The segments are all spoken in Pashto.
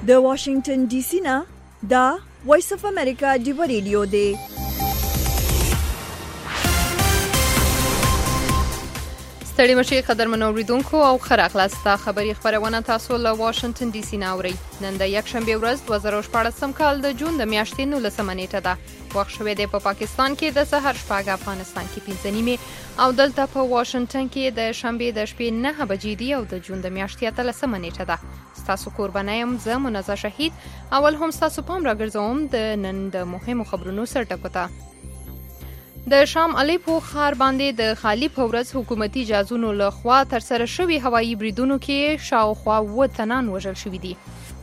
د واشنگټن ډي سي نه دا وایس اف امریکا دی ریډیو دی. ستړي مشي قدرمن اوریدونکو او خره خلاصه خبري خبرونه تاسو له واشنگټن ډي سي نه اورئ. نن د یکشنبه ورځ 2014 کال د جون د میاشتې 19 نیټه ده. وخت شوه د پاکستان کې د سحر شپږ، افغانستان کې 5 نیمه او دلته په واشنگټن کې د شنبه د شپې 9 بجې دی او د جون د میاشتې 13 نیټه ده. تاسو قربانایم زه منزه شهید. اول هم تاسو پام راګرځوم د نن د مهمو خبرونو سرټکوته. د شام الیپو ښار باندې د خالی په ورځ حکومتي جازونو له خوا تر سره شوی هوایي بریدونو کې شاوخوا 7 تنان وژل شوي دي.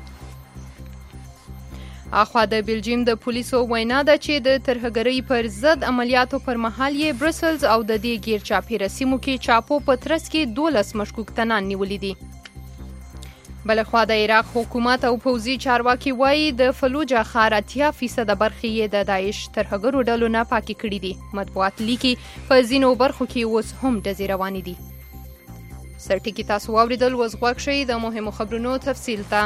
اخوا د بلجیم د پولیسو وینا ده چې د ترهګرۍ پر ضد عملیاتو پر مهال یې برسلز او د دې غیر چاپیره سیمو کې چاپو پترس کې 12 مشکوک تنان نیولې دي. بلخوا د عراق حکومت او پوځي چارواکي وایي د فلوجه ښار 80% برخې یې د داعش ترهګرو ډلو نه پاکي کړي دي. مطبوعات لیکي په ځینو برخو کې اوس هم ډزې روانې دي. سرټکی تاسو واوریدل، اوس غوږ شئ د مهمو خبرونو تفصیل ته.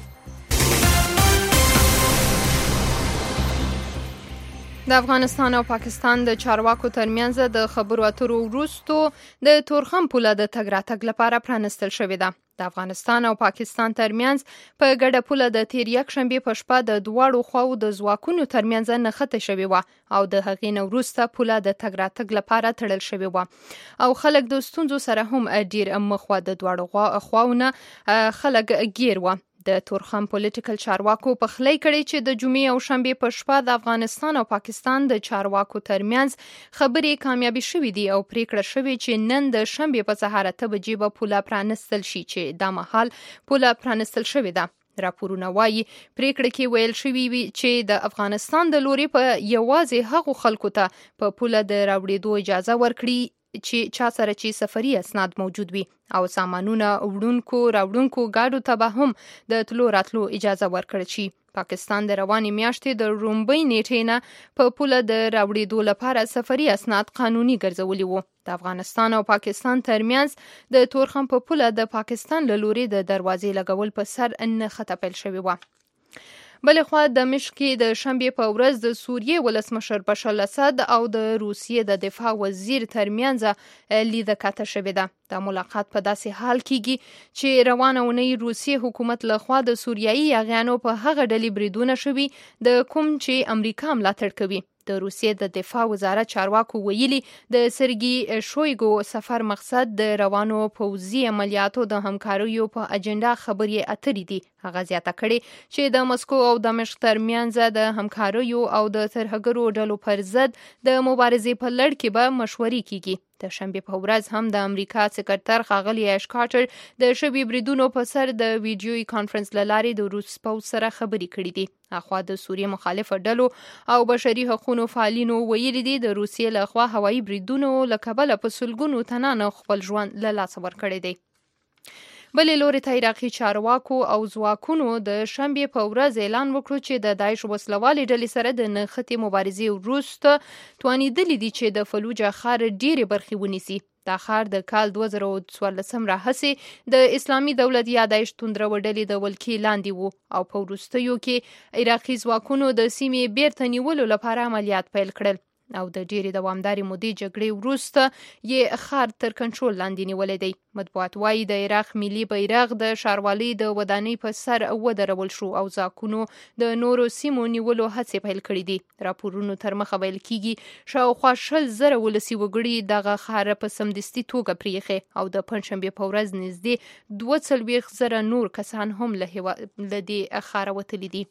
د افغانستان او پاکستان د چارواکو ترمنځ د خبرو اترو وروسته د تورخم پوله د تګ راتګ لپاره پرانستل شوې ده. د افغانستان او پاکستان ترمنځ په ګډه پوله د تیر یکشنبه په شپه د دواړو خواو د ځواکونو ترمنځ نښته شوې و او د هغې نه وروسته پوله د تګ راتګ لپاره تړل شوې و او خلک د ستونزو سره هم ډیر مخ و. د دواړو خواونه خلک گیر و. د تورخم پولیټیکل چارواکو په خلی کړي چې د جمعې او شنبه په شپه د افغانستان او پاکستان د چارواکو ترمنځ خبرې کامیابی شوې دي او پریکړه شوې چې نن د شنبه په سهار 8 بجې به پوله پرانستل شي چې دا مهال پوله پرانستل شوې ده. راپورونه وایي پریکړه کې ویل شوی وي چې د افغانستان د لوري په یوازې هغو خلکو ته په پوله د راوړېدو اجازه ورکړي چې چا سره چې سفري اسناد موجود وي او سامانونه راوړونکو گاډو ته به هم د تلو راتلو اجازه ورکړي شي. پاکستان د روانې میاشتې د رومبۍ نیټې نه په پوله د راوړېدو لپاره سفري اسناد قانوني ګرځولي وو. د افغانستان او پاکستان ترمنځ د تورخم په پوله د پاکستان له لوري د دروازې لګول په سر نښته پیل شوې وه. بلخوا دمشق کې د شنبه په ورځ د سوریې ولسمشر بشار الاسد او د روسیې د دفاع وزیر ترمنځ لیده کاته شوې ده. دا ملاقات په داسې حال کېږي چې روانه اونۍ روسیې حکومت له خوا د سوریایي یاغیانو په هغه ډلې بریدونه شوي د کوم چې امریکا ملاتړ کوي. د روسیې د دفاع وزارت چارواکو ویلي د سرګي شویګو سفر مقصد د روانو پوځي عملیاتو د همکاریو په اجنډا خبرې اترې دي. هغه زیاته کړې چې د مسکو او دمشق ترمنځ د همکاریو او د ترهګرو ډلو پر ضد د مبارزې په لړ کې به مشورې کیږي. د شنبه په ورځ هم د امریکا سکرټر ښاغلی ایش کارټر د شوي بریدونو په سر د ویډیوي کانفرنس له لارې د روس پوځ سره خبرې کړې دي. اخوا د سوریې مخالفه ډلو او بشري حقوقو فعالینو ویلي دي د روسیې له خوا هوایي بریدونو له کبله په سلګونو تنانه خپل ژوند له لاسه ورکړی دی. بلې لوري ته عراقي چارواکو او ځواکونو د شنبه په ورځ اعلان وکړ چې د داعش وسلوالې ډلې سره د نښتې مبارزې وروسته توانیدلې دي چې د فلوجه ښار ډېرې برخې ونیسي. دا ښار د کال 2014 راهیسې د اسلامي دولت یا داعش توندرو ډلې د ولکې لاندې وو او په وروستیو کې عراقي ځواکونو د سیمې بیرته نیولو لپاره عملیات پیل کړل او د ډېرې دوامدارې مودې جګړې وروسته یې ښار تر کنټرول لاندې نیولی دی. مطبوعات وایي د عراق ملي بیرغ د ښاروالۍ د ودانۍ په سر ودرول شو او ځواکونو د نورو سیمو نیولو هڅې پیل کړې دي. راپورونو تر مخه ویل کېږي شاوخوا 20,000 ولسي وګړي دغه ښار په سمدستي توګه پریښی او د پنجشنبې په ورځ نږدې 42,000 نور کسان هم له دې ښاره وتلي دي.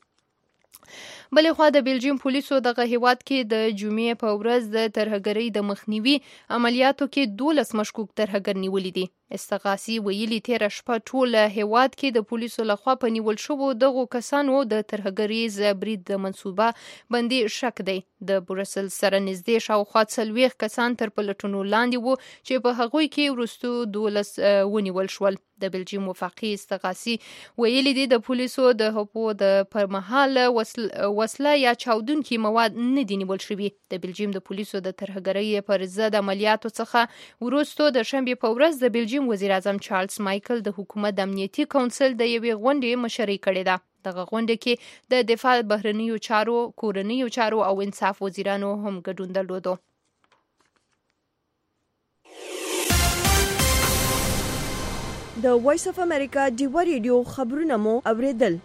بلخوا د بلجیم پولیسو دغه هیواد کې د جمعې په ورځ د ترهګرۍ د مخنیوي عملیاتو کې 12 مشکوک ترهګر نیولي دي. استغاثي ویلي تیر شپه ټول هیواد کې د پولیسو لخوا په نیول شوو دغو کسانو د ترهګریز برید د منصوبه بندي شک دی. د برسل سره نږدې شاوخوا 40 کسان تر پلټونو لاندې وو چې په هغوی کې وروستو 12 ونیول شول. د بلجیم وفاقي استغاثي ویلي دي د پولیسو د هپو د پرمهال وسله یا چاودونکي مواد نه دي نیول شوي. د بلجیم د پولیسو د ترهګرۍ پر ضد عملیاتو څخه وروستو د شنبه په ورځ د بلجیم وزیر اعظم چارلز مایکل د حکومت د امنیتي کونسل د یوې غونډې مشري کړې ده. دغه غونډه کې د دفاع، بهرنیو چارو، کورنیو چارو او انصاف وزیرانو هم ګډون درلودو. د وایس اف امریکا ډیوا ریډیو خبرونه مو اوریدل.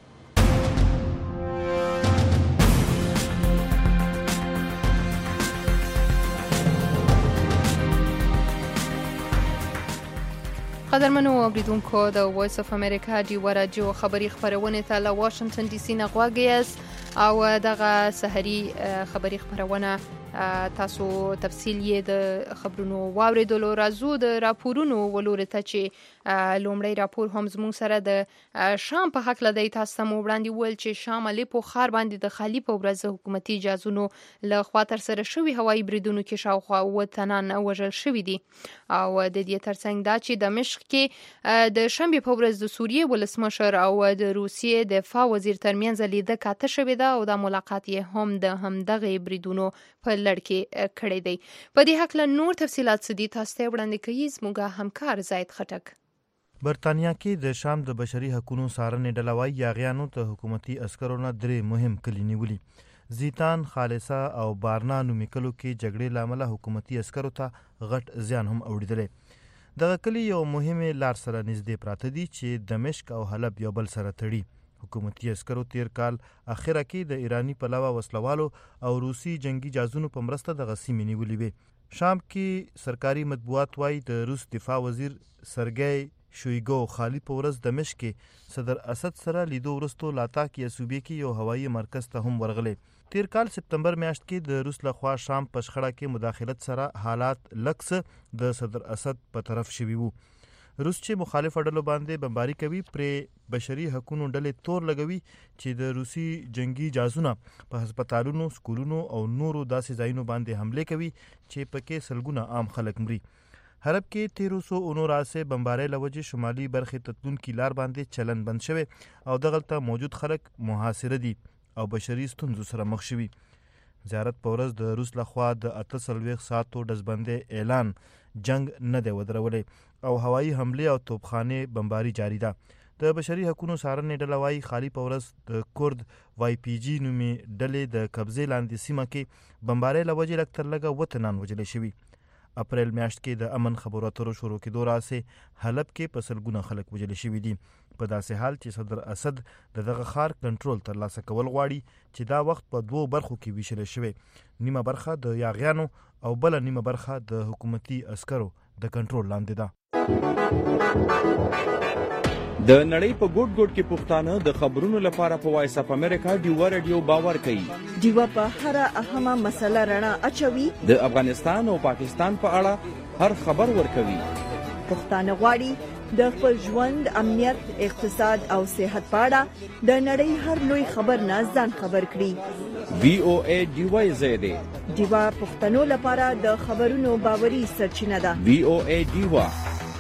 قدرمنو اوریدونکو، د وایس اف امریکا ډیوا رادیو خبری خبرونه ته له واشنگټن ډي سي نه غواړئ او دغه سحري خبری خبرونه تاسو تفصیل یې د خبرونو واوریدلو. راځو د راپورونو ولوري ته چې لومړی راپور هم زموږ سره د شام په حق لدی. تاسو ته مو وړاندې ویل چې شام الیپو ښار باندې د خالي په ورځ حکومتي جازونو له خوا ترسره شوي هوایي بریدونو کې شاوخوا 7 تنان وژل شوي دي او د دې ترڅنګ دا چې دمشق کې د شنبې په ورځ د سوریې ولسمشر او د روسیې دفاع وزیر ترمنځ لیده کاته شوې ده او دا ملاقات یې هم د همدغه بریدونو په لړ کې کړی دی. په دې حق له نور تفصيلات سدي تاسو ته وړاندې کوي زموږ همکار زاید خټک. برطانیا کې د شام د بشري حقوقو څارنې ډله وايي یاغیانو ته حکومتي عسکرو نه 3 مهم کلي نیولي. زیتان، خالصه او بارنا نومي کلو کې جګړې لامل حکومتي عسکرو ته غټ زیان هم اوریدلې. دغه کلی یو مهمه لار سره نږدې پراته دي چې دمشق او حلب یو بل سره تړي. حکومتي عسکرو تیر کال اخره کې د ایرانی پلاوا وسلوالو او روسي جنگي جازونو په مرسته د غسیمې نیولې وي. شام کې سرکاري مطبوعات وايي د روس دفاع وزیر سرګی شویګو خالی په ورځ دمشق کې صدر اسد سره لیدو ورستو لاتاکي صوبې کې یو هوایي مرکز ته هم ورغلي. تیر کال سپتمبر میاشت کې د روس لخوا شام په شخړه کې مداخلت سره حالات لکس د صدر اسد په طرف شوي وو. روس چې مخالف ډلو باندې بمباري کوي پر بشري حقوقو ډلې تور لګوي چې د روسي جنگي جاسونه په هسپتالونو، سکولونو او نورو داسې ځایونو باندې حمله کوي چې پکې سلګونه عام خلک مري. حرب کې 1319 بمبارۍ لوجې شمالي برخې تتلونکي لار باندې چلن بند شوی او دغلته موجود خلک محاصره دي او بشري ستونزو سره مخ شوي. زیارت په ورځ د روس لخوا د 48 ساعتو ډزبندۍ اعلان جنگ نه دی ودرولی او هوایي حمله او توپخانه بمباري جاری ده. د بشري حقوقو څارنې ډله وايي خالي په ورځ د کورد وای پی جی نومي ډلې د قبضې لاندې سیمه کې بمبارۍ لوجې لږ تر لږه 7 تنان وژل شوي. اپریل میاشت کې د امن خبرو اترو شروع کېدو راځي حلب کې په سلګونه خلک وژل شوي دي. په داسې حال چې صدر اسد دغه ښار کنټرول ترلاسه کول غواړي چې دا وخت په 2 برخو کې ویشل شوی. نیمه برخه د یاغیانو او بل نیمه برخه د حکومتي عسکرو د کنټرول لاندې ده. د نړۍ په ګوټ ګوټ کې پښتانه د خبرونو لپاره په وایس اف امریکا ډیوا رادیو باور کوي. ډیوا په هر اهمه مسله رڼا اچوي. د افغانستان او پاکستان په اړه هر خبر ورکوي. پښتانه غواړي د خپل ژوند، امنیت، اقتصاد او صحت په اړه د نړۍ هر لوی خبر نه ځان خبر کړي. وی او ای ډیوا زیاده ډیوا پښتنو لپاره د خبرونو باوري سرچینه ده. وی او ای ډیوا.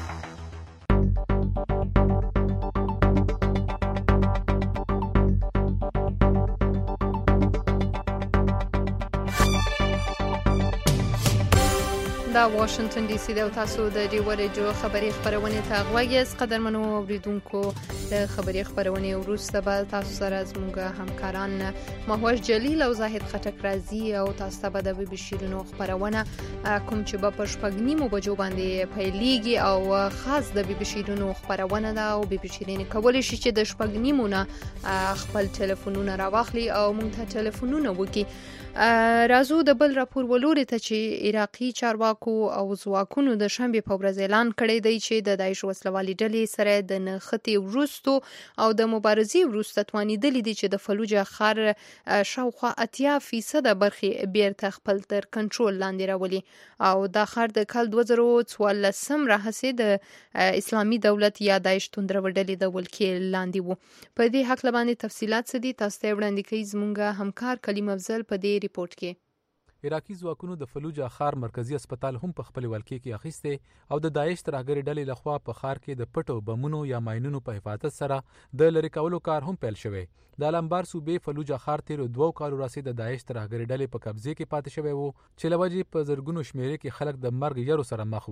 دا واشنگټن ډي سي د تاسو د ډیوا رادیو خبري خبرونه ته غوږی قدرمنو اوریدونکو. د خبري خبرونه وروسته به تاسو سره زموږ همکاران مهوش جلیل او زاهد خټک راځي او تاسو ته به د بي بي شیرینو خبرونه کوم چې په پښپګنیمو بجو باندې پیلېږي او خاص د بي بي شیرینو خبرونه ده او بي بي شیرین کولای شي چې د شپګنیمو نه خپل ټلیفونونه راواخلي او موږ ته ټلیفونونه وکړي. راځو د بل راپور ولوري ته چې عراقي چارواکو او ځواکونو د شنبې په ورځ اعلان کړی دی چې د داعش وسلوالي ډلې سره د نښتې وروستو او د مبارزې وروسته توانېدلي دي چې د فلوجه ښار شاوخوا 80% برخې بیرته خپل تر کنټرول لاندې راولي او دا ښار د کال 2014 راهیسې د اسلامي دولت یا داعش توندرو ډلې د ولکې لاندې وو. په دې حق باندې تفصيلات څه دي تاسو ته وړاندې کوي زموږ همکار کلیم افضل په دې ریپورت کې. عراقي ځواکونو د فلوجه ښار مرکزی هسپتال هم په خپل ولکې کې اخیسته او د داعش ترهګر ډلې لخوا په ښار کې د پټو بمونو یا ماینونو په حفاظت سره د لری کولو کار هم پیل شوی. د لمبار صوبې فلوجه ښار تیر 2 کالو راځي د داعش ترهګر ډلې په قبضه کې پاتې شوی وو چې لوجې په زرګونو شمیرې کې خلک د مرګ یارو سره مخ وو.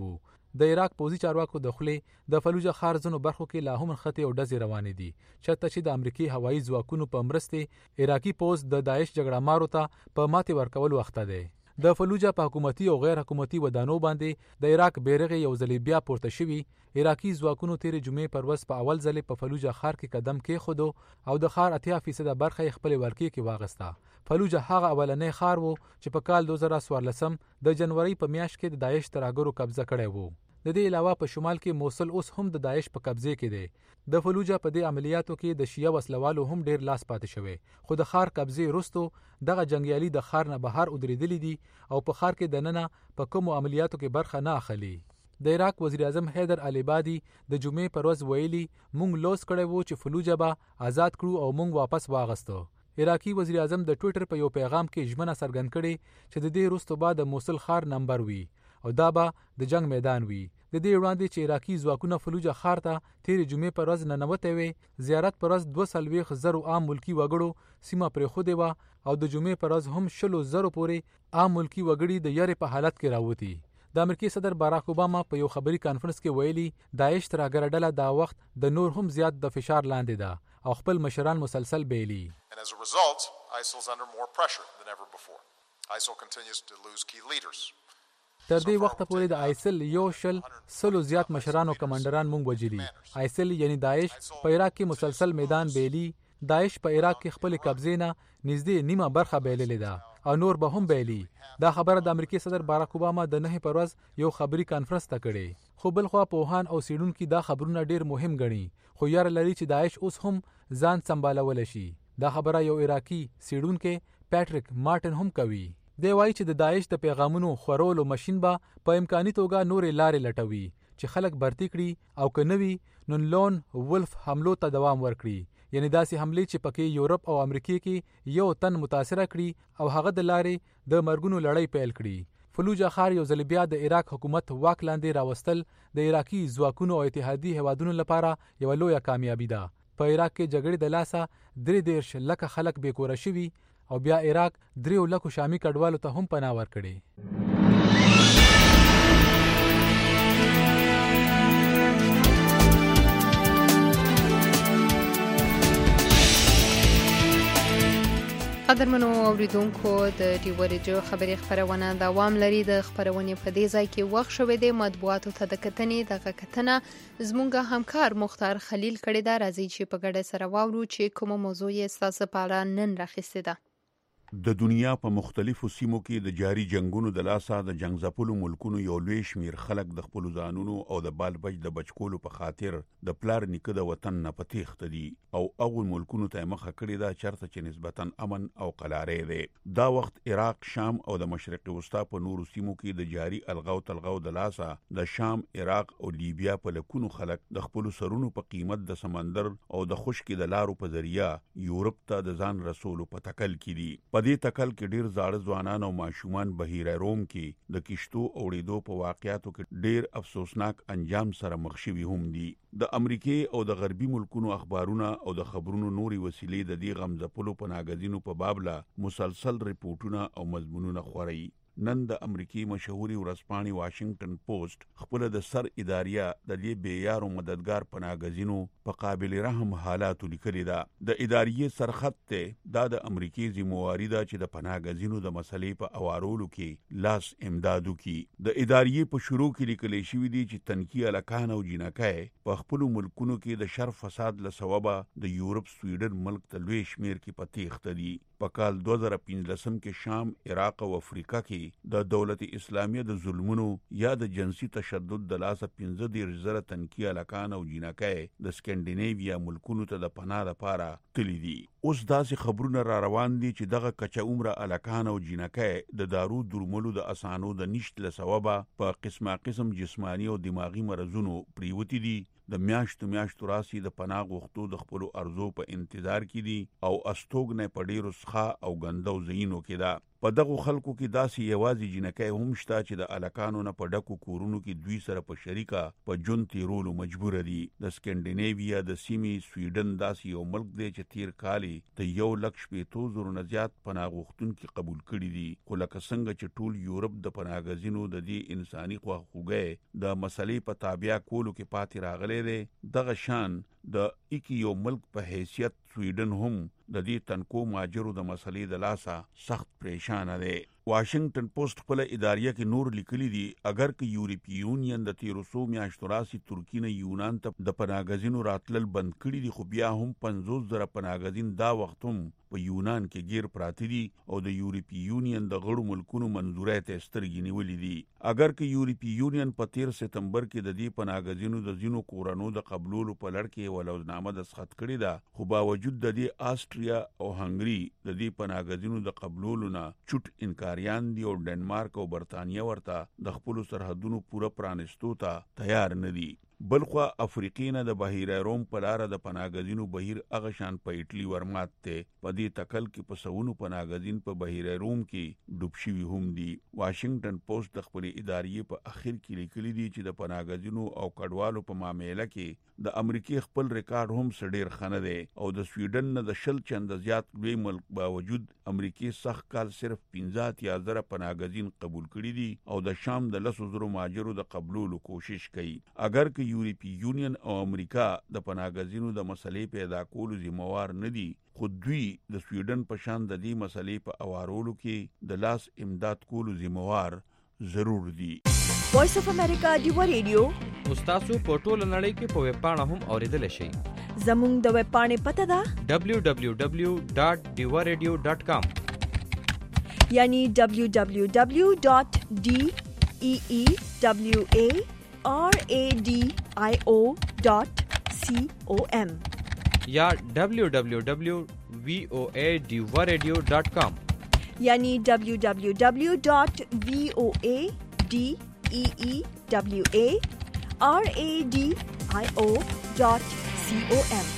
د عراق پوځي چارواکو د خولې د فلوجه ښار ځینو برخو کې لا هم نښتې او ډزې روانې دي چېرته چې د امریکایي هوایي ځواکونو په مرستې عراقي پوځ د داعش جګړه مارو ته په ماتې ورکولو اخته دی. د فلوجه په حکومتي او غیر حکومتي ودانو باندې د عراق بیرغ یو ځل بیا پورته شوي. عراقي ځواکونو تېرې جمعې پر ورځ په اول ځل په فلوجه ښار کې قدم کېښودو او د ښار 80% برخه یې خپلې ولکې کې واغسته. فلوجه هغه اولنی ښار و چې په کال 2014 د جنوري په میاشت کې د داعش ترهګرو قبضه کړی و. د دې علاوه په شمال کې موصل اوس هم د داعش په قبضه کې دی. د فلوجه په دې عملیاتو کې د شیعه وسلوالو هم ډیر لاس پاتې شوی، خو د ښار قبضه وروسته دغه جنگیالي د ښار نه بهر ودرېدلي دي او په ښار کې دننه په کومو عملیاتو کې برخه نه اخلي. د عراق وزیر اعظم حیدر العبادي د جمعې پر ورځ ویلي مونږ لوس کړی وو چې فلوجه به آزاد کړو او مونږ واپس واغستو. عراقي وزیر اعظم د ټویټر په یو پیغام کې ژمنه څرګند کړې چې د دې وروسته به د موصل ښار نمبر وي او دا به د جنگ میدان وي. د دې وړاندې چې عراقي ځواکونه فلوجه ښار ته تېرې جمعې پر ورځ ننوتې وې، زیارت پر ورځ 42,000 عام ملکي وګړو سیمه پرېښودې وه او د جمعې پر ورځ هم 100,000 پورې عام ملکي وګړي د یارې په حالت کې راوتي. د امریکای صدر باراک اوباما په یو خبري کانفرنس کې ویلي داعش ترهګره ډله دا وخت د نور هم زیات د فشار لاندې ده او خپل مشران مسلسل بیلي. تر دې وخته پورې د آیسل 100 زیات مشران او کمانډران مونږ وجلي. آیسل یعنی داعش په عراق کې مسلسل میدان بیلي. داعش په عراق کې خپل قبضې نه نږدې نیمه برخه بیللې ده او نور به هم بیلي. دا خبره د امریکای صدر باراک اوباما د 9 پر ورځ یو خبري کانفرنس ته کړې. خو بلخوا پوهان او څېړونکي دا خبرونه ډیر مهم ګڼي، خو یاره لري چې داعش اوس هم ځان سمبالولی شي. دا خبره یو عراقي څېړونکی پیټریک مارټن هم کوي. دی وایي چې د داعش د پیغامونو خورولو ماشین به په امکاني توګه نورې لارې لټوي چې خلک برتي کړي او که نه وي نو لون ولف حملو ته دوام ورکړي، یعنی داسې حملې چې پکې یورپ او امریکا کې یو تن متاثره کړي او هغه د لارې د مرګونو لړۍ پیل کړي. فلوجه ښار یو ځل بیا د عراق حکومت واک لاندې راوستل د عراقي ځواکونو او اتحادي هیوادونو لپاره یو لویه کامیابي ده. په عراق کې جګړې د لاسه 33 لکه خلک بېکوره شوي او بیا عراق 3 لکو شامي کډوالو ته هم پناه ورکړي. قدرمنو اوریدونکو د ډیو رادیو خبري خبرونه دوام لري. د خبرونې په دې ځای کې وخت شوی دی مطبوعاتو ته د کتنې دغه کتنه زموږ همکار مختار خلیل کړی ده. راځي چې په ګډه سره واورو چې کومه موضوع یې ستاسو په اړه نن راخیستې ده. د دنیا په مختلفو سیمو کې د جاري جنگونو د لاسه د جنگ ځپلو ملکونو یو لوی شمیر خلک د خپل ځانونو او د بال بچ د بچکولو په خاطر د پلار نیکه د وطن نه پتیخته دي او هغو ملکونو ته مخه کړې ده چېرته چې نسبتا امن او قلاری دی. دا وخت عراق، شام او د مشرق وسطا په نورو سیمو کې د جاري الغاو تلغاو د لاسه د شام، عراق او لیبیا په لکونو خلک د خپل سرونو په قیمت د سمندر او د خشکې د لارو په ذریعہ یورپ ته د ځان رسولو په تکل کې دي. په دې تکل کې ډیر زاړه ځوانان او ماشومان بهیره روم کې د کشتو اوړېدو په واقعاتو کې ډیر افسوسناک انجام سره مخ شوي هم دي. د امریکای او د غربي ملکونو اخبارونه او د خبرونو نوري وسیلې د دې غم ځپلو په ناګزینو په بابله مسلسل ریپورټونه او مضمونونه خوري. نن د امریکای مشهوري ورځپاڼې واشنگټن پوسټ خپل د سر اداریه د دې بیارو مددگار پناګزینو په قابل رحم حالاتو لیکلي ده. د اداریه سرخط ته د امریکای ذمہواری ده چې د پناګزینو د مسلې په اوارولو کې لاس امدادو کې د اداریه په شروع کې لیکل شوی دی چې تنکي الکان او جنکای په خپل ملکونو کې د شر فساد له سببه د یورپ سویډن ملک ته لوی شمیر کې پتیخته دي. په کال 2015 کې شام، عراق او افریقا کې د دولت اسلامیه د ظلمونو یا د جنسي تشدد د لاسه 15,000 تنکي الکان او جنکای د سکینډینیویا ملکونو ته د پناه لپاره تللی دي. اوس داسې خبرونه را روان دي چې دغه کچه عمره الکان او جنکای د دارو درملو د اسانو د نشت له سببه په قسمه قسم جسمانی او دماغي مرزونو پریوتی دي. د میاشتو راسي د پناه غوښتو د خپلو ارزو په انتظار کې دي او استوګنه په ډیرو څخه او ګندو ځایونو کې ده. په دغه خلکو کې داسې یوازې جنکۍ هم شته چې د الکانو نه په ډکو کورونو کې دوی سره په شریکه په ژوند تیرولو مجبور دي. د سکینډینیویا د سیمې سویډن داسې یو ملک دی چې تیر کال د 1,50,000 نه زیات پناه غوښتونکي قبول کړي دي. خو لکه څنګه چې ټول یورپ د پناهګزینو د دې انساني خواخوږۍ د مسلې په تابع کولو کې پاتې راغلی دی، دغه شان د یو ملک په حیثیت سویډن هم د دې تنکو ماجرو د مسلې د لاسه سخت پریشان دی. واشنگټن پوسټ خپل اداریه کې نور لیکلي دي اگر که یورپی یونین د 1300 میاشتو راسي ترکی نه یونان ته د پناهګزینو راتلل بند کړي دي، خو بیا هم 50,000 پناهګزین دا وخت هم په یونان کې گیر پراته دي او د یورپی یونین د غړو ملکونو منظورۍ ته سترګې نیولې دي. اگر که یورپی یونین په 13 سپتمبر کې د دې پناهګزینو د ځینو کورونو د قبولولو په لړ کې ولودنامه دستخط کړې ده، خو باوجود د دې آسټریا او هنګري د دې پناهګزینو د قبولولو نه چټ انکاریان دي او ډنمارک او برتانیا ورته د خپل سرحدونو پوره پرانستو ته تیار نه دي. بلخوا افریقینه د بحیره روم په لار د پناهګزینو بهیر هغه شان په ایټلی ورمات ته په دې تکل کې په سونو پناهګزین په بحیره روم کې ډوب شوي هم دي. واشنگټن پوسټ د خپل اداریې په اخر کې لیکلي دي چې د پناهګزینو او کډوالو په معاملې کې د امریکای خپل ریکارډ هم سډیر خنه دی او د سویډن نه د 100 چنده زیات لوی ملک باوجود امریکای سخت کال صرف 15,000 پناهګزین قبول کړي دي او د شام د 10,000 ماجرو د قبولولو کوشش کوي. اگر که یورپی یونین او امریکا د پناهګزینو د مسلې پیدا کولو ذمہوار نه دي، خو دوی د سویډن په شان د دې مسلې په اوارولو کې د لاس امداد کولو ذمہوار ضرور دي. وایس اف امریکا دیوا ریډیو تاسو په ټوله نړۍ کې په ویب پاڼه هم اوریدل شئ. زموږ د ویب پاڼې پته ده www.diwaradio.com یعنی www.deewaradio.com یا www.voadiwaradio.com یعنی www.voadeewaradio.com.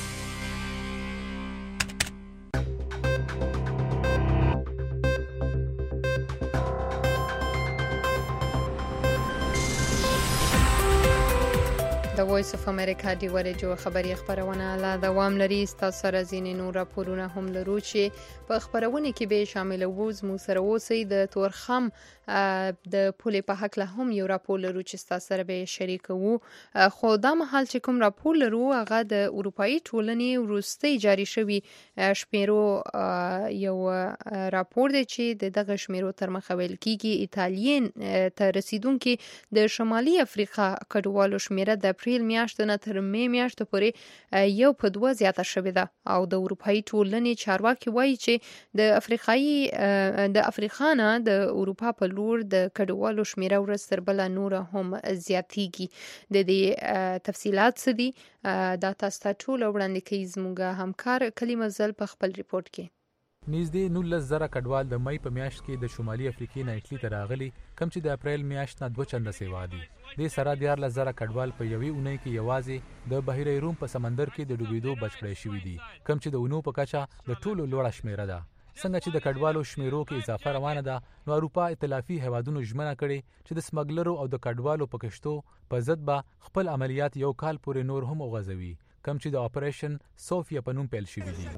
د وایس اف امریکا دی ورجو خبری خبرونه لا دوام لري. تاسو سره ځینې نور راپورونه هم لرو چې په خبرونه کې به شامل وو. مو سره اوسئ. د تورخم د پولې په حق له هم یو راپور لرو چې تاسو سره به شریکو. خو دا مهال چې کوم راپور لرو هغه د اروپאי ټولنې وروستي جاری شوی شمیرو یو راپور دی چې دغه شمیرو تر مخه ویل کیږي ایتالین ته رسیدونکو د شمالي افریقا کډوالو شمیره د اپریل میاشتې نه تر می میاشتې پورې یو په 2 زیاته شوې ده او د اروپאי ټولنې چارواکي وایي چې د افریقا نه د اروپا په لور د کډوالو شمیره ورځ تر بله نور هم زیاتېږي. د دې تفصیلات څه دي دا تاسو ته ټول وړاندې کوي زموږ همکار کلیم افضل په خپل ریپورت کې. نږدې 19,000 کډوال د مئی په میاشت کې د شمالي افریقې نه ایټلی ته راغلي، کم چې د اپریل میاشت نه 2 چنده سیوا دي. د سره 14,000 کډوال په یوې اونۍ کې یوازې د بحیره روم په سمندر کې د ډوبېدو بچ کړی شوي دي، کم چې د اونو په کچه د ټولو لوړه شمیره ده. څنګه چې د کډوالو شمیرو کې اضافه روانه ده، نو اروپا ائتلافي هیوادونو ژمنه کړې چې د سمګلرو او د کډوالو په کشتو په ضد به خپل عملیات یو کال پورې نور هم وغځوي، کم چې د اپریشن سوفیا په نوم پیل شوی دی.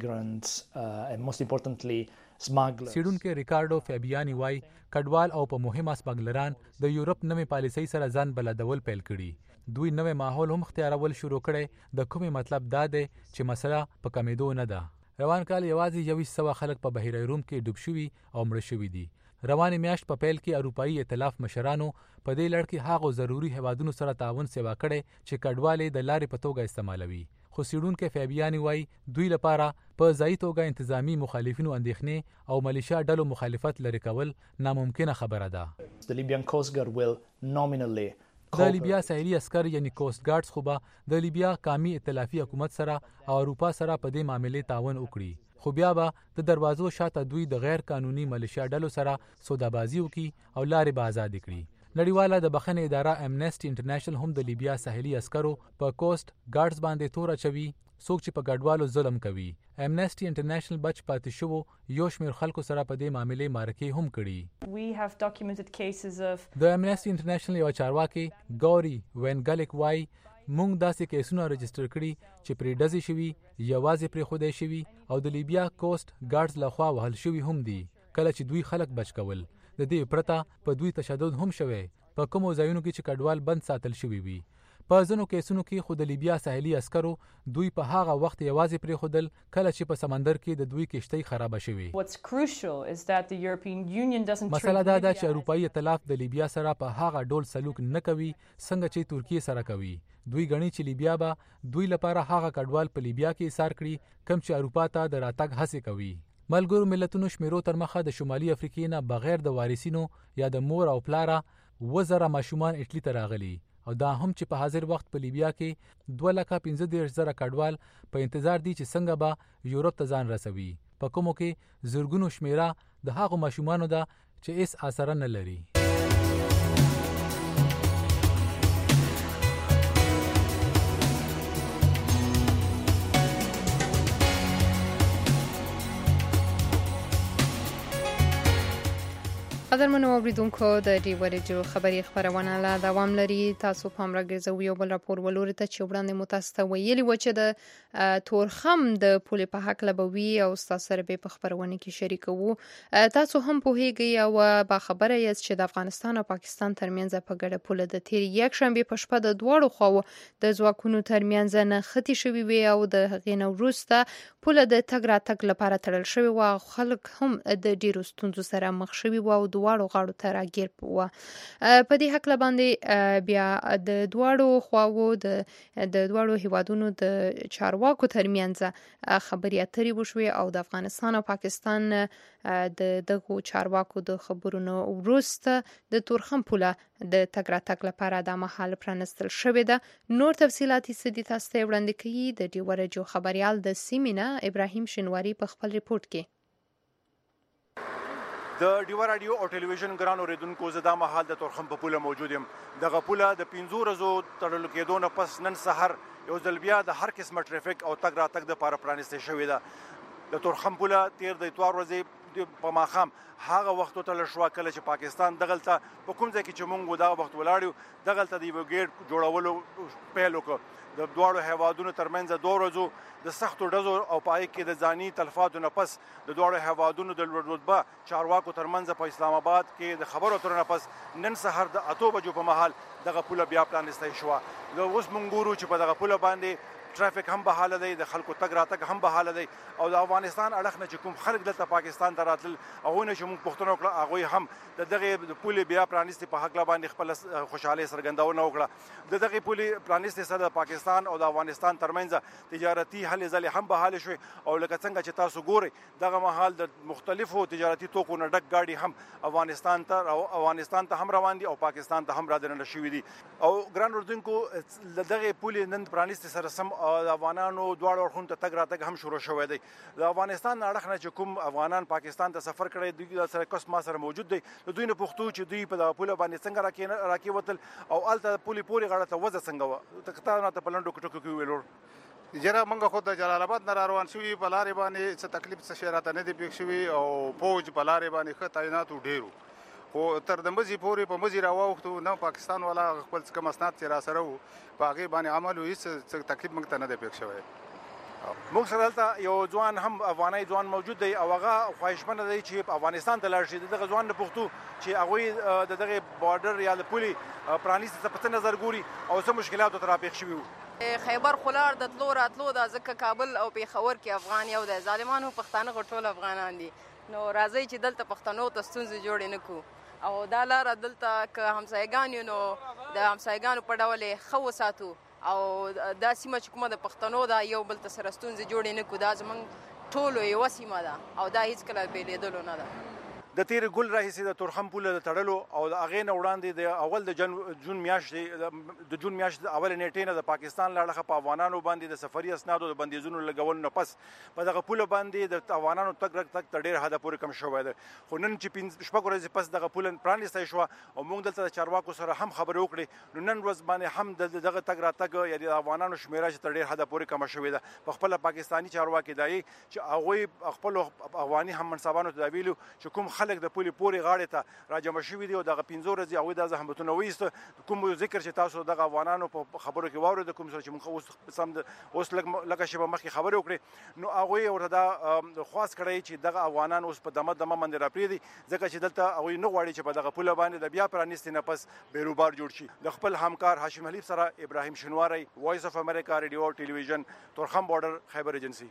سیډونکو ریکارډو فابیانی وای کډوال او په مهمه سمګلران د یورپ نوې پالیسۍ سره ځان بلدول پیل کړي. دوی نوې ماحول هم اختیارول شروع کړي. د کومې مطلب دا دی چې مسله په کمیدو نه ده. روان کال یوازې 200 خلک په بحیره روم کې ډوب شوي او مړ شوي دي. روانې میاشت په پیل کې اروپאי ائتلاف مشرانو په دې لړ کې هغه ضروري هیوادونو سره تعاون سیوا کړي چې کډوالې د لارې په توګه استعمالوي. خو سیډونکو فابیانی وای دوی لپاره په ځای توګه انتظامی مخالفینو اندېښنې او ملیشیا ډلو مخالفت لري کول ناممکنه خبره ده. د لیبیا ساحلي عسكر یعنی کوست ګارډز خو به د لیبیا قومي ائتلافي حکومت سره او اروپا سره په دې معاملې تعاون وکړي، خو بیا به د دروازو شاته دوی د غیر قانوني ملیشیا ډلو سره سودابازي وکړي او لارې به آزاد کړي. نړیواله د بخښنې اداره امنیسټي انټرنیشنل هم د لیبیا ساحلي عسکرو په کوست ګارډز باندې تور اچوي څوک چې په ګډوالو ظلم کوي. امنیسټي انټرنیشنل بچ پاتې شوو یو شمېر خلکو سره په دې معاملې معرکې هم کړي. د امنیسټي انټرنیشنل یو چارواکي ګوري وینګلیک وای مونږ داسې کیسونه رجسټر کړي چې پرې ډزې شوي، یوازې پرې خودای شوي او د لیبیا کوست ګارډز لخوا وهل شوي هم دي. کله چې دوی خلک بچ کول د دې پرته په دوی تشدد هم شوی په کومو ځایونو کې چې کډوال بند ساتل شوي وي. په ځینو کیسونو کې خو د لیبیا ساحلي عسکرو دوی په هغه وخت یوازې پرېښودل کله چې په سمندر کې د دوی کشتۍ خرابه شوې. مسله دا ده چې اروپایي ائتلاف د لیبیا سره په هغه ډول سلوک نه کوي څنګه چې ترکیه سره کوي. دوی غني چې لیبیا به دوی لپاره هغه کډوال په لیبیا کې ایثار کړي کوم چې اروپا ته د راتګ هڅه کوي. ملګرو ملتونو شمیرو تر مخه د شمالي افریقې نه بغیر د وارثینو یا د مور او پلاره 2000 ماشومان اټلی ته راغلي او دا هم چې په حاضر وخت په لیبیا کې 2,15,000 کډوال په انتظار دي چې څنګه به یورپ ته ځان رسوي. په کومو کې زرګونو شمیره د هغو ماشومانو ده چې هیڅ اثر نه لري. قدرمنو اوریدونکو د ډیو رادیو خبری خبرونه لا دوام لري. تاسو پام راګرځوي یو بل راپور ولوري ته چې وړاندې مو تاسو ته ویلي و چې د تورخم د پولې په حق لبوي او تاسو سره به په خبرونه کې شریکو. تاسو هم پوهیږئ او با خبره یاست چې د افغانستان او پاکستان ترمنځ په ګډه پوله د تیر یک شنبه په شپه د دوړو خواو د ځواکونو ترمنځ نه ختی شوی وي او د هغې نه وروسته پوله د تګ راتګ لپاره تړل شوی و. خلک هم د ډیرو ستونزو سره مخ شوي و او دواړو غاړو ته راګیر و. په دې حق باندې بیا د دواړو خواو د دواړو هیوادونو د چارواکو ترمنځ خبرې اترې وشوې او د افغانستان او پاکستان د دغو چارواکو د خبرونو وروسته د تورخم پوله د تګ راتګ لپاره د مهال پرانستل شوې ده. نور تفصیلات یې تاسو ته وړاندې کوي د ډیو رادیو خبريال د سیمینه ابراهیم شینواری په خپل ریپورت کې. د ډیو رادیو او ټلویزیون ګران اوریدونکو زه دا مهال د تورخم په پوله موجود یم. دغه پوله د 15 ورځو تړلو کېدو نه پس نن سحر یو ځل بیا د هر قسمه ټریفیک او تګ راتګ دپاره پرانیستې شوې ده. د تورخم پوله تیر د اتوار ورځې په ماښام هغه وخت وتړل شوه کله چې پاکستان دغلته په کوم ځای کې چې موږ دغه وخت ولاړ دغلته د یو ګیټ جوړولو پیل وکړ. د دواړو هیوادونو ترمنځ 2 ورځو د سختو ډزو او پای کې د ځاني تلفاتو نه پس د دواړو هیوادونو د رتبه چارواکو ترمنځ په اسلام آباد کې د خبرو اترو نه پس نن سحر د 8 بجو په مهال دغه پوله بیا پرانیستل شوه. اوس موږ ګورو چې په دغه پوله باندې ټرافیک هم بحاله دی، د خلکو تګ راتګ هم بحاله دی او د افغانستان اړخ نه چې کوم خلک دلته پاکستان ته راتلل هغوی نه چې موږ پوښتنه وکړه هغوی هم د دغې پولې بیا پرانیستې په هکله باندې خپله خوشحالۍ څرګندونه وکړه. د دغې پولې پرانیستې سره د پاکستان او د افغانستان ترمنځ تجارتي هلې ځلې هم بحاله شوې او لکه څنګه چې تاسو ګورئ دغه مهال د مختلفو تجارتي توکو نه ډک ګاډي هم افغانستان ته هم روان دي او پاکستان ته هم رادننه شوي دي. او ګران اردوونکو د دغې پولې نن پرانیستې سره سم د افغانانو دواړو اړخونو ته تګ راتګ هم شروع شوی دی. د افغانستان اړخ نه چې کوم افغانان پاکستان ته سفر کړی دوی سره کس ما سره موجود دی. د دوی نه پوښتو چې دوی په دغه پوله باندې څنګه راکېوتل او هلته پولې پورې غاړه ته وضع څنګه وه. تا راته په لنډو ټکو کې وویل جره موږ خو د جلال آباد نه را روان شوي په لارې باندې څه تکلیف څه شی راته نه دی پېښ شوي او فوج په لارې باندې ښه تعیناتو ډېر وو خو تر د مزي پورې په مزي راواوښتو نه پاکستان والا خپل څه کوم اسناد چې را سره وو په هغې باندې عمل و هېڅ تکلیف موږ ته نه دی پېښ شوی. موږ سره دلته یو ځوان هم افغاني ځوان موجود دی او هغه خواهشمنه دی چې افغانستان ته لاړ شي. دغه ځوان نه پوښتو چې هغوی د دغې بارډر یا د پولې پرانیستې ته په څه نظر ګوري او څه مشکلات ورته راپېښ شوي وو. خیبر خولار د تلو راتلو دا ځکه کابل او پېښور کې افغان یو دی ظالمانو پښتانه خو ټول افغانان دي نو راځئ چې دلته پښتنو ته ستونزې جوړې نه کړو او دا لاره دلته که همسایګان یو نو د همسایګانو په ډول یې ښه وساتو او دا سیمه چې کومه د پښتنو ده یو بل ته سره ستونزې جوړې نه کړو. دا زموږ ټولو یوه سیمه ده او دا هېڅکله بېلېدلو نه ده. د تیر ګل راهیسې د تورخم پوله د تړلو او د هغې نه وړاندې د اول د جون میاشتې اول نیټې نه د پاکستان له اړخه په افغانانو باندې د سفري اسنادو د بندیزونو لګولو نه پس په دغه پوله باندې د افغانانو تګ راتګ تر ډېر حده پورې کم شوی دی. خو نن چې شپږ ورځې پس دغه پوله پرانیستی شوه او موږ دلته د چارواکو سره هم خبرې وکړې، نو نن ورځ باندې هم دغه تګ راتګ یا د افغانانو شمېره چې تر ډېر حده پورې کمه شوې ده. په خپله پاکستاني چارواکي دا چې هغوی خپلو افغاني هم منصبانو ته دا ویلو چې کوم خلک د پولې پورې غاړې ته راجمع شوي دي او دغه 15 ورځې هغوی دا زحمتونه وایسته. کوم ذکر چې تاسو دغه افغانانو په خبرو کې واورېده، کوم سره چې موږ اوس لږه شېبه مخکې خبرې وکړې، نو هغوی ورته دا خواست کړی چې دغه افغانان اوس په دمه باندې راپرېږدي، ځکه چې دلته هغوی نه غواړي چې په دغه پوله باندې د بیا پرانیستې نه پس بیروبار جوړ شي. د خپل همکار هاشم حلیف سره ابراهیم شنواری، وایس اف امریکا ریډیو او ټلویزیون، تورخم بارډر، خیبر ایجنسی.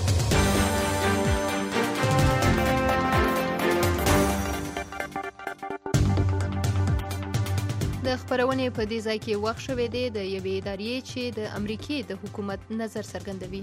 د خبرونې په دې ځای کې وخت شوی دی د یوې ادارې چې د امریکې د حکومت نظر څرګندوي.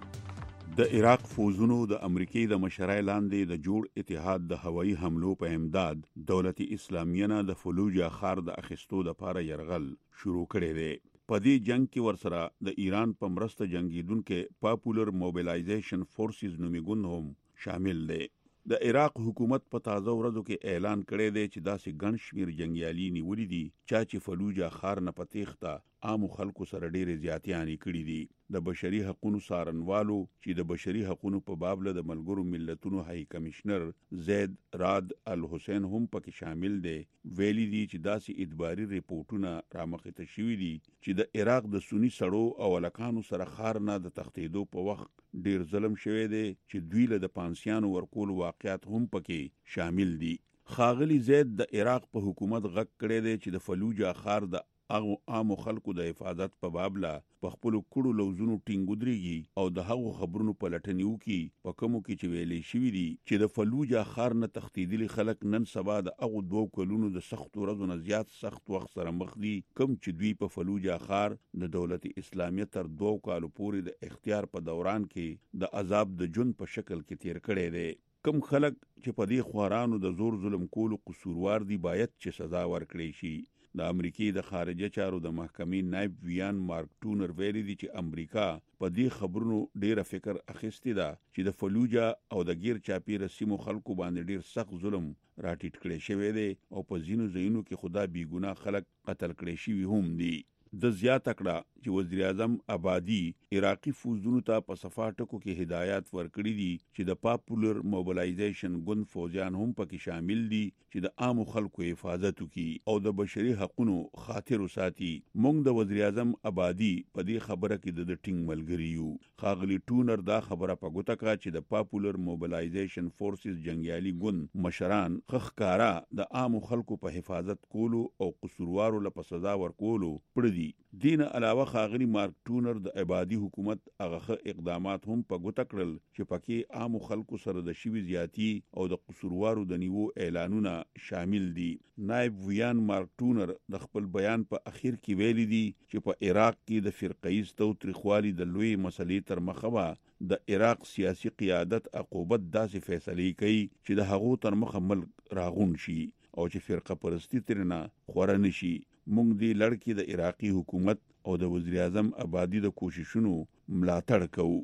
د عراق فوزونو د امریکې د مشرۍ لاندې د جوړ اتحاد د هوایي حملو په امداد دولت اسلامیه نه د فلوجا ښار د اخیستو لپاره یرغل شروع کړی دی. په دې جنگ کې ورسره د ایران په مرسته جنگیدونکو پاپولر موبیلایزیشن فورسز نومي ګوند هم شامل دی. د عراق حکومت په تازه ورځو کې اعلان کړی دی چې داسې ګڼ شمېر جنګیالي نیولي دي چې فلوجا ښار نه په تېښته عامو خلکو سره ډېرې زیاتیانې کړي دي. د بشري حقوقو څارنوالو چې د بشري حقوقو په باب له د ملګرو ملتونو هاي کمشنر زید راد الحسین هم پکې شامل دی، ویلي دي چې داسې ادباري ریپورتونه رامخته شوي دي چې د عراق د سنی سړو او هلکانو سره ښار نه د تښتېدو په وخت ډېر ظلم شوی دی چې دوی له د پانسیانو ورکولو واقعات هم پکې شامل دي. ښاغلي زید د عراق په حکومت غږ کړی دی چې د فلوجا ښار د عامو خلکو د حفاظت په باب لا په خپلو کړو لوزونو ټینګ ودرېږي او د هغو خبرونو پلټنې وکړي په کومو کې چې ویلې شوي دي چې د فلوجا ښار نه تښتېدلي خلک نن سبا د هغو 2 کلونو د سختو ورځو نه زیات سخت وخت سره مخ دي، کوم چې دوی په فلوجا ښار د دولت اسلامیه تر 2 کالو پورې د اختیار په دوران کې د عذاب د جون په شکل کې تیر کړی دی. کم خلک چې په دې خوارانو د زور ظلم کولو قصوروار دي باید چې سزا ورکړي شي. د امریکای د خارجه چارو د محکمې نائب ویان مارک ټونر ویلي دي چې امریکا په دې خبرونو ډیره فکر اخیستی ده چې د فلوجا او د غیر چاپیره سیمو خلکو باندې ډیر سخت ظلم راټیټ کړی شوی دی او په ځینو ځایونو کې خدا بی ګناه خلک قتل کړي شوي هم دي. د زیاته کړه چې وزیر اعظم آبادی عراقي فوجونو ته په صفا ټکو کې هدایت ورکړي دي چې د پاپولر موبیلایزیشن ګوند فوجیان هم پکې شامل دي چې د عامو خلکو حفاظت وکړي او د بشري حقوقو خاطر وساتي. موږ د وزیر اعظم آبادی په دې خبره کې د ټینګ ملګری یو. ښاغلي ټونر دا خبره په ګوته کړه چې د پاپولر موبیلایزیشن فورسز جنگیالي ګوند مشران خخکارا د عامو خلکو په حفاظت کولو او قصوروارو لپاره سزا ورکولو پړ دي. دین علاوه ښاغلي مارک ټونر د آبادی حکومت هغه اقدامات هم په ګوته کړل چې پکې عامو خلکو سره د شوي زیاتی او د قصوروارو د نیو اعلانونه شامل دي. نائب ویان مارک ټونر د خپل بیان په اخیر کې ویلي دي چې په عراق کې د فرقه‌ایز توتریخوالي د لوی مسلې تر مخه د عراق سیاسي قیادت عقوبت داسې فیصلې کوي چې د هغو تر مخه ملک راغون شي او چې فرقه پرستی ترنه خوره نشي. موږ دې لړ کې د عراقي حکومت او د وزیر اعظم آبادی د کوششونو ملاتړ کوو.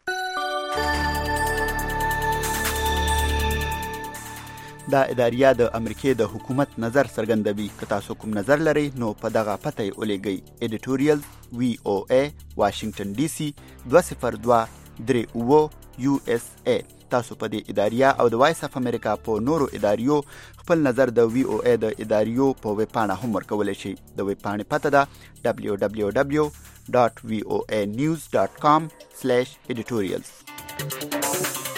دا اداریه د امریکای د حکومت نظر څرګندوي. که تاسو کوم نظر لرئ نو په دغه پته یې ولېږئ. ایډیټوریال VOA واشنگټن DC 20238 USA. تاسو په دې اداریه او د وایس اف امریکا په نورو اداریو خپل نظر د VOA د اداریو په ویب پاڼه هم ورکولی شئ. د ویب پاڼې پته ده www.voanews.com/editorials.